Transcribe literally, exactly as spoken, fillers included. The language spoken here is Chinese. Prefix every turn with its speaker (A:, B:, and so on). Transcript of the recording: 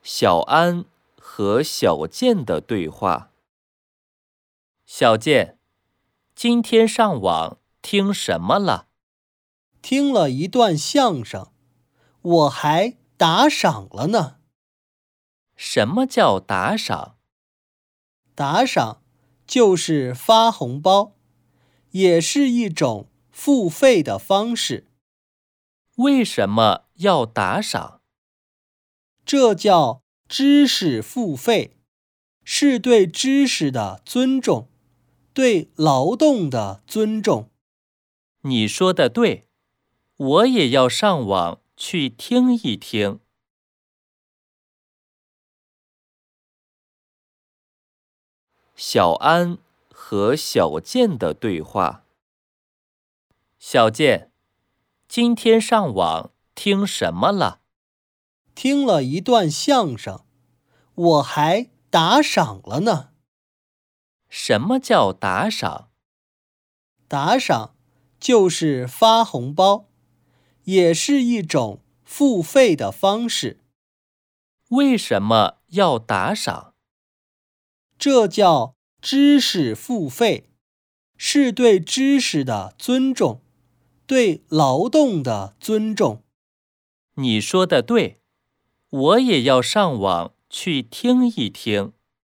A: 小安和小健的对话。小健，今天上网听什么了？
B: 听了一段相声，我还打赏了呢。
A: 什么叫打赏？
B: 打赏就是发红包，也是一种付费的方式。
A: 为什么要打赏？
B: 这叫知识付费，是对知识的尊重，对劳动的尊重。
A: 你说的对，我也要上网去听一听。小安和小健的对话。小健，今天上网听什么了？
B: 听了一段相声，我还打赏了呢。
A: 什么叫打赏？
B: 打赏就是发红包，也是一种付费的方式。
A: 为什么要打赏？
B: 这叫知识付费，是对知识的尊重，对劳动的尊重。
A: 你说的对，我也要上网去听一听。